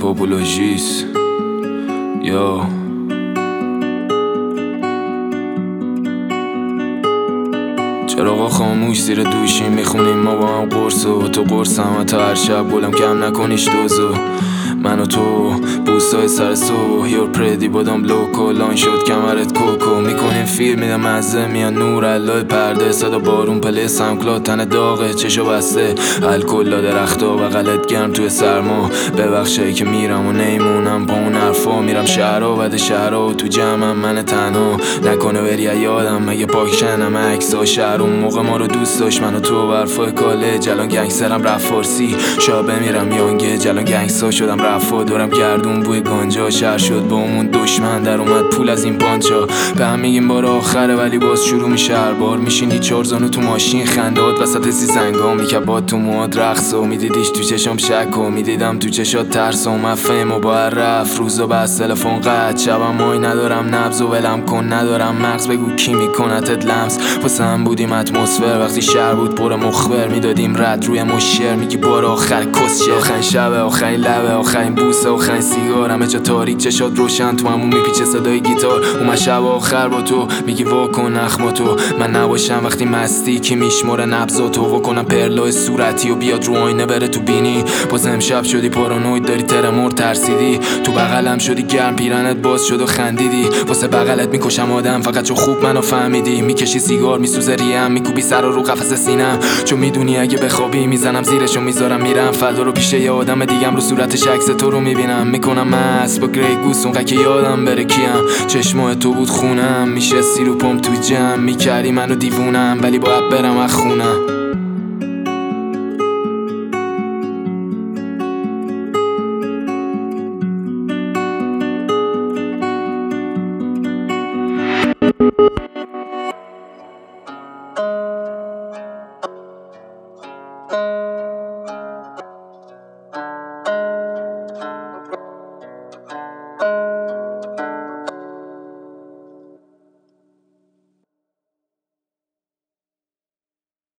پاپولوژیس یا چراغا خاموش زیر دوشیم میخونیم ما با هم قرص و تو قرصم و تا هر شب بولم کم نکنیش دوزو من و تو بوستای سر صبح یور پردی بادم لوکو لان شد کمرت کوکو میکنیم فیلم میدم مزه میان نور علای پرده صدا بارون پله سمکلاد تن داغه چشو بسته الکل لا درختا بغلت گرم توی سرما ببخشایی که میرم و نیمونم با اون حرفا میرم شهرها بعد شهرها و تو جمعم من تنها نکنه بری یادم مگه پاکشنم عکسا شهر اون موقع ما رو دوست داشت من و تو برفای کالج الان گنگسترم رفت فارسی شا بمیرم یانگه جلان گنگستا شدم رفا دورم گردون بوی گانجا شهر شد با اون دشمن در اومد پول از این پانچا به هم میگیم بار آخره ولی باز شروع میشه هر بار میشینی چهار زانو تو ماشین خندات وسط سیزنگا میکبات تو مواد رقص و میدیدیش تو چشم شک و میدیدم تو چشات ترس و مفهم و با رفت روزا بس تلفن قد شبم مای ندارم نبض و ولم کن ندارم مغز بگو کی میکنتت لمس واسه هم بودیم اتمسفر وقتی شهر بود پر مخبر میدادیم رد روی مشر میگی بار آخر کسچه آخرین شب آخرین لبه آخرین بوسه آخرین سیگار همه جا تاریک چشات روشن تو همون میپیچه صدای گیتار اومد شب آخر با تو میگی واکن نخما تو من نباشم وقتی مستی که میشماره نبضاتو واکنم پرلای صورتی و بیاد رو آینه بره تو بینی باز امشب شدی پارانوید داری ترمور ترسیدی تو بغلم شدی گرم پیرنت باز شد و خندیدی واسه بغلت میکشم آدم فقط چون خوب منو فهمیدی میکشی سیگار میسوزه ریم میکوبی سر رو قفس سینم چون میدونی اگه بخوابی میزنم زیرشو میذارم میرم فدا رو پیش یه آدم دیگم رو صورتش عکس تو رو میبینم میکنم مست با گری گوس اون که یادم بره کیم چشمای تو بود خونم میشه سی رو پام تو جمع میکردی منو دیوونم ولی باید برم از خونم